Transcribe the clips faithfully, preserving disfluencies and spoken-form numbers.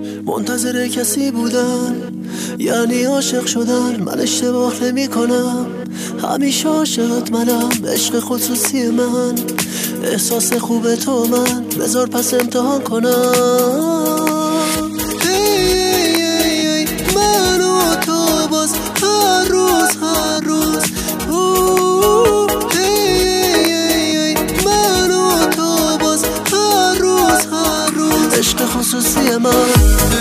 منتظر کسی بودن یعنی عاشق شدن. من اشتباه نمی کنم، همیشه عاشقت منم. عشق خصوصی من، احساس خوب تو من. بذار پس امتحان کنم. من و تو باز هر روز هر روز. من و تو باز هر روز هر روز. عشق خصوصی من.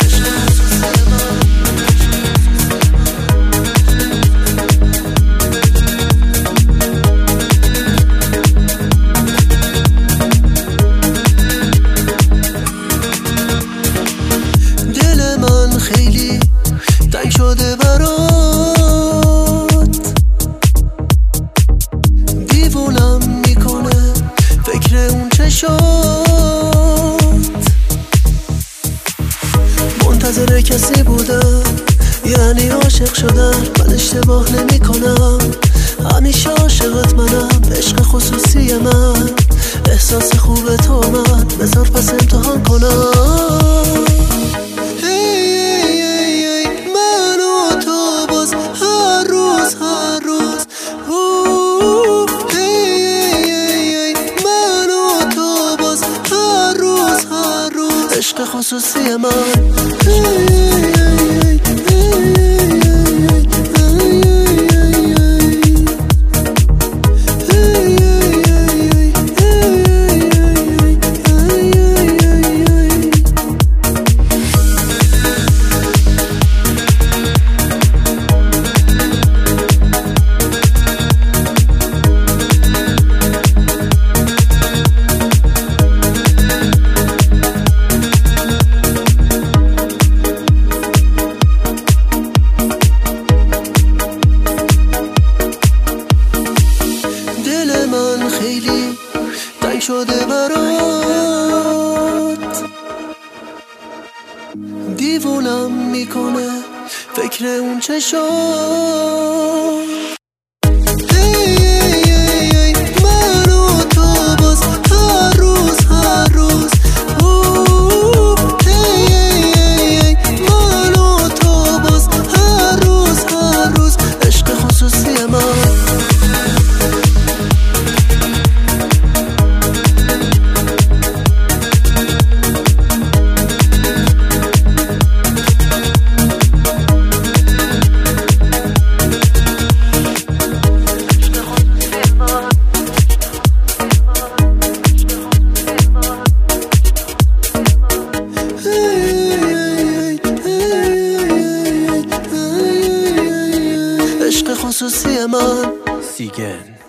خیلی تنگ شده برات، دیوونم میکنه فکر اون چشات. منتظر کسی بودم یعنی عاشق شدن. من اشتباه نمی کنم، همیشه عاشقت منم. عشق خصوصی من، احساس خوب تو من. بذار پس امتحان کنم. عشق خصوصی من. من خیلی تنگ شده برات، دیوونم میکنه فکر اون چشات. من و تو باز هر روز هر روز. من و تو باز هر روز هر روز. عشق خصوصی من. عشق خصوصی من. سیگن.